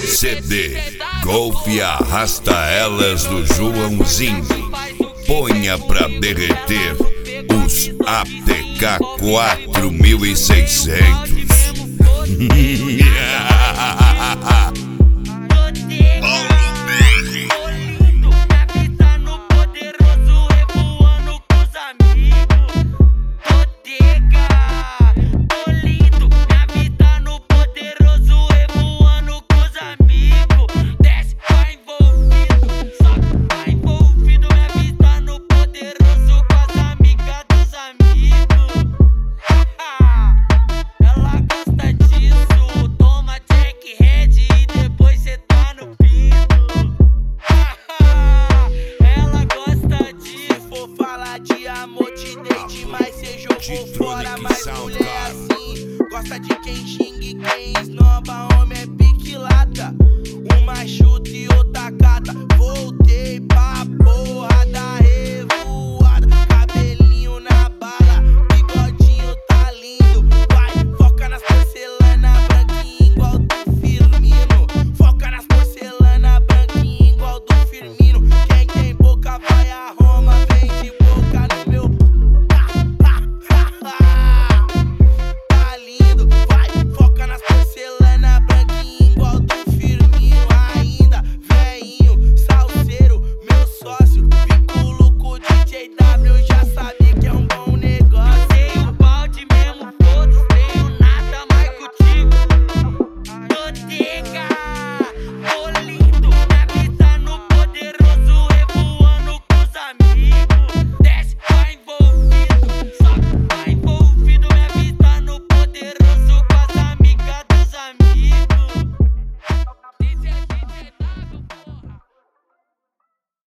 CD Golf Arrasta Elas do Joãozinho. Ponha pra derreter os ATK 4600. Mas cê jogou fora, mas mulher assim gosta de quem xingue, quem esnoba, homem é pique lata. Uma chute